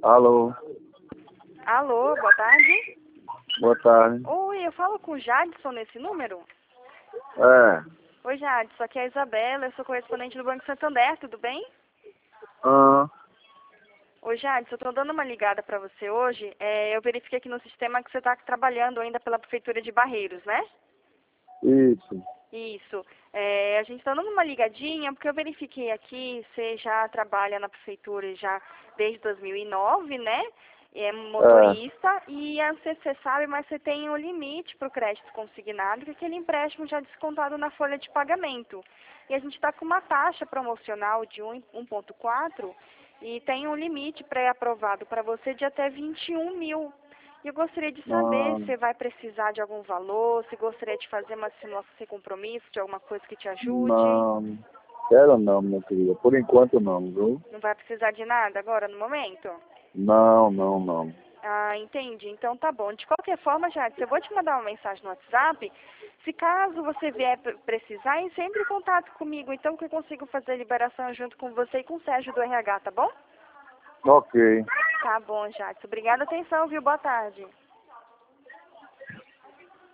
Alô, Alô, boa tarde. boa tarde. Oi, eu falo com o Jadson nesse número? É, Oi, Jadson, aqui é a Isabela, eu sou correspondente do Banco Santander, tudo bem? ah, Oi, Jadson, eu tô dando uma ligada pra você hoje. Eu verifiquei aqui no sistema que você tá trabalhando ainda pela Prefeitura de Barreiros, né? isso. Isso. A gente tá dando uma ligadinha porque eu verifiquei aqui, você já trabalha na Prefeitura já desde 2009, né? É É, motorista e você sabe, mas você tem um limite para o crédito consignado, que é aquele empréstimo já descontado na folha de pagamento. E a gente está com uma taxa promocional de 1,4 e tem um limite pré-aprovado para você de até 21 mil. E eu gostaria de saber se não, você vai precisar de algum valor, se gostaria de fazer uma simulação sem compromisso, de alguma coisa que te ajude. não, quero não, minha querida. Por enquanto não, viu? Não vai precisar de nada agora, no momento? Não, não, não. Ah, entendi. Então tá bom. De qualquer forma, Jadson, eu vou te mandar uma mensagem no WhatsApp. Se caso você vier precisar, entre sempre em contato comigo, então que eu consigo fazer a liberação junto com você e com o Sérgio do RH, tá bom? Ok. Tá bom, Jadson. Obrigada, atenção, viu? Boa tarde.